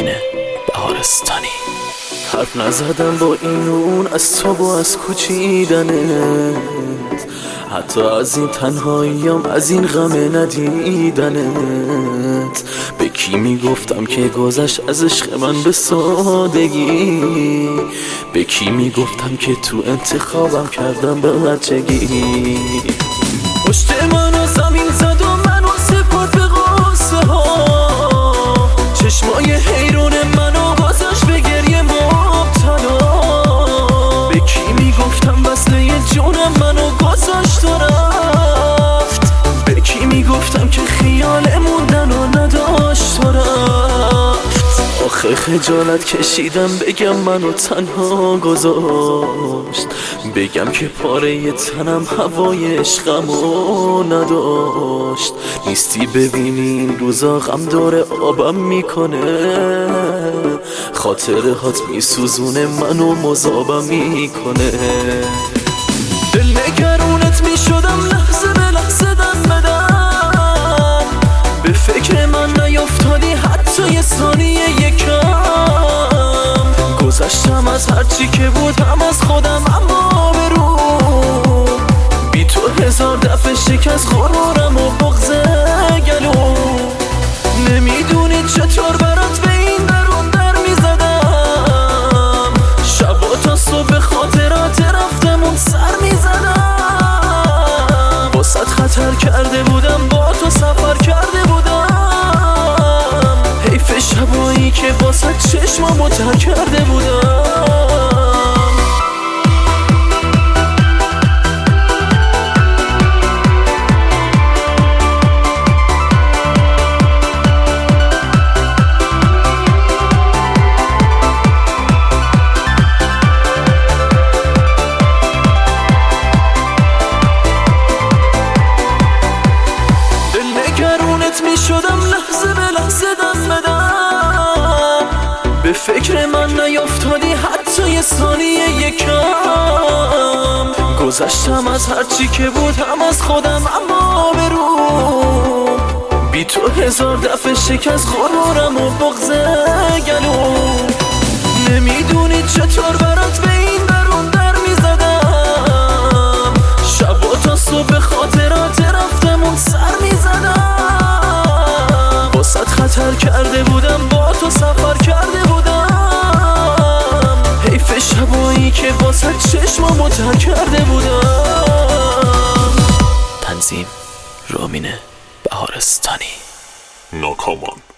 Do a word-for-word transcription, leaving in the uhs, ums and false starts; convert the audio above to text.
رامین بهارستانی. حرف نزدم با این اون از تو و از کوچیدنت، حتی از این تنهاییم، از این غم ندیدنت. به کی میگفتم که گذشت از عشق من به سادگی؟ به کی میگفتم که تو انتخابم کردم به بچگی؟ پشت منو زمین زد و منو سپرد به غصه ها، چشمای حیرون منو گذاشت به گریه مبتلا. به کی میگفتم وصله جونم منو گذاشت و رفت؟ به کی میگفتم که خیال موندن و نداشت و رفت؟ آخه خجالت کشیدم بگم منو تنها گذاشت، بگم که پاره تنم هوای عشقمو نداشت. نیستی ببینی این روزا غم داره آبم میکنه، خاطره هات میسوزونه منو مذابم میکنه. دل نگرونت میشدم لحظه به لحظه دم بدم، به فکر من نیافتادی حتی یه ثانیه یکم. گذشتم از هرچی که بود هم از خودم، اما برو بی تو هزار دفعه شکست غرورم و بغض گلو. نمیدونی چطور برات به این درون در میزدم، شبا تا صبح خاطرات رفتمون سر میزدم. واسه خطر کرده بودم، با تو سفر کرده بودم، حیف شبایی که واسه چشمامو تر کرده بودم. میشدم لحظه به لحظه دم بدم، به فکر من نیافتادی حتی یه ثانیه یکم. گذشتم از هرچی که بود هم از خودم، اما برو بی تو هزار دفعه شکست غرورم و بغض گلو. نمیدونی چطور برات به این درون در میزدم، شبا تا صبح خاطرات رفتمون سر میزدم. خطر کرده بودم، با تو سفر کرده بودم، حیف شبایی که واسه چشمامو تر کرده بودم. تنظیم رامین بهارستانی. ناکامان.